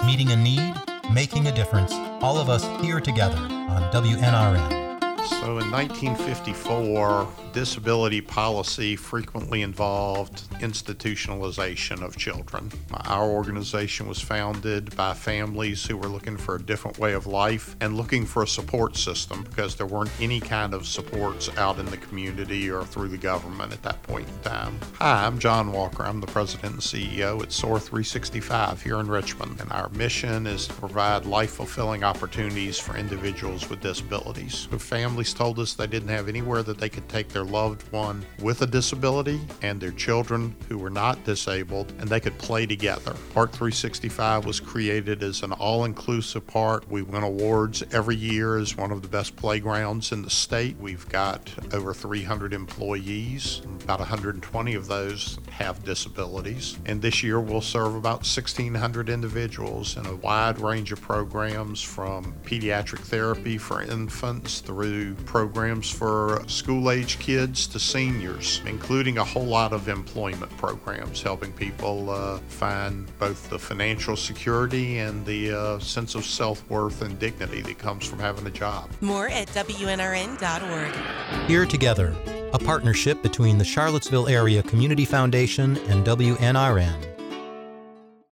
Meeting a need, making a difference. All of us here together on WNRN. So in 1954, disability policy frequently involved institutionalization of children. Our organization was founded by families who were looking for a different way of life and looking for a support system because there weren't any kind of supports out in the community or through the government at that point in time. Hi, I'm John Walker. I'm the president and CEO at SOAR 365 here in Richmond, and our mission is to provide life-fulfilling opportunities for individuals with disabilities. The families told us they didn't have anywhere that they could take their loved one with a disability and their children who were not disabled, and they could play together. Park 365 was created as an all-inclusive park. We win awards every year as one of the best playgrounds in the state. We've got over 300 employees. About 120 of those have disabilities. And this year we'll serve about 1,600 individuals in a wide range of programs, from pediatric therapy for infants through programs for school-age kids to seniors, including a whole lot of employment programs, helping people find both the financial security and the sense of self-worth and dignity that comes from having a job. More at WNRN.org. Here Together, a partnership between the Charlottesville Area Community Foundation and WNRN.